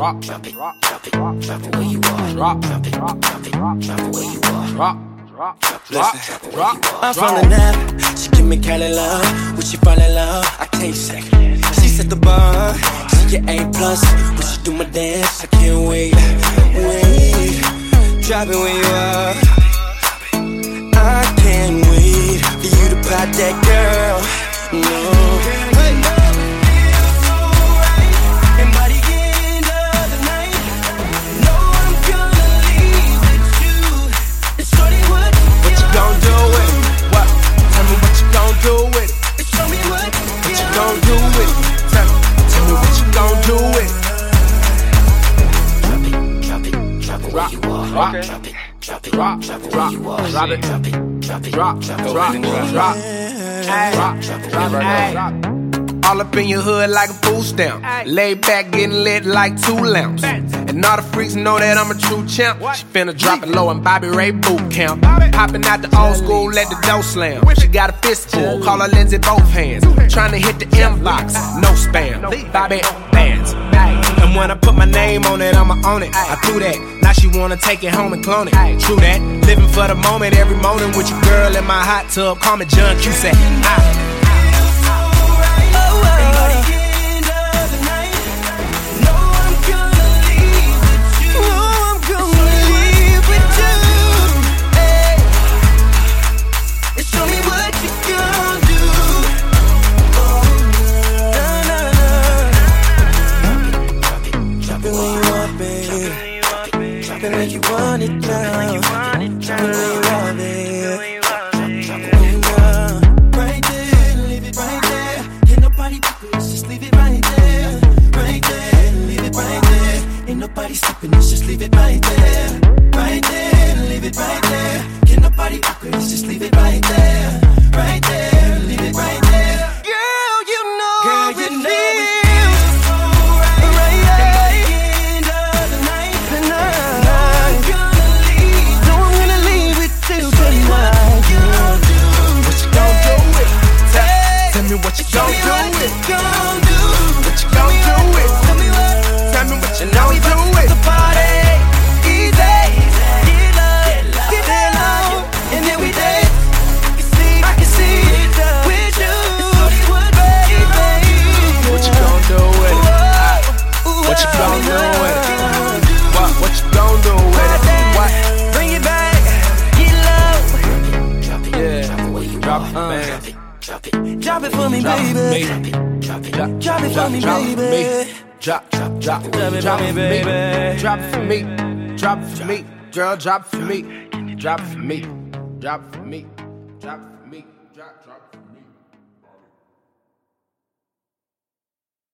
Drop it, drop it, drop it where you are. Drop it, drop it, drop it where you are. Drop. I'm from the Nap, she give me Cali love. When she fall in love, I can't say. She set the bar, she get A+. When she do my dance, I can't wait. Drop it where you are. I can't wait for you to pop that girl. No. Gon' do it. What? Tell me what you gon' do with it. Show me what you gon' do with it. Tell me what you gon' do with it. Drop it where you are. Drop it, drop it where you are. Drop it, drop it, drop it. All up in your hood like a food stamp. Laid back, getting lit like 2 lamps. And all the freaks know that I'm a true champ. She finna drop it low in Bobby Ray boot camp. Hopping out the old school, let the dough slam. She got a fistful, call her Lindsay both hands. Trying to hit the inbox, no spam. Bobby bands. And when I put my name on it, I'ma own it. I do that. Now she wanna take it home and clone it. True that. Living for the moment, every morning with your girl in my hot tub. Call me John Cusack. Where you want it now. Drop it where you want it. Right there, leave it right there. Ain't nobody poppin', just leave it right there. Right there, leave it right there. Ain't nobody stopping us, just leave it right there. Right there, leave it right there. Ain't nobody poppin', just leave it right there. Right there, leave it right there. Girl, you know it. What you gon' do with it? What you gon' do with it? Tell me what you know you do with it. Party, easy, get low, and then we dance. I can see it with you, baby. What you gon' do with it? What you gon' do with it? What you gon' do with it? What? Bring it back, get low. Drop it, drop it, man. Drop it for me, baby. Drop it for me, baby. Drop it for me, baby. Drop it for me. Drop it for me. Girl, drop it for me. Drop it for me. Drop it for me. Drop it for me. Drop it for me.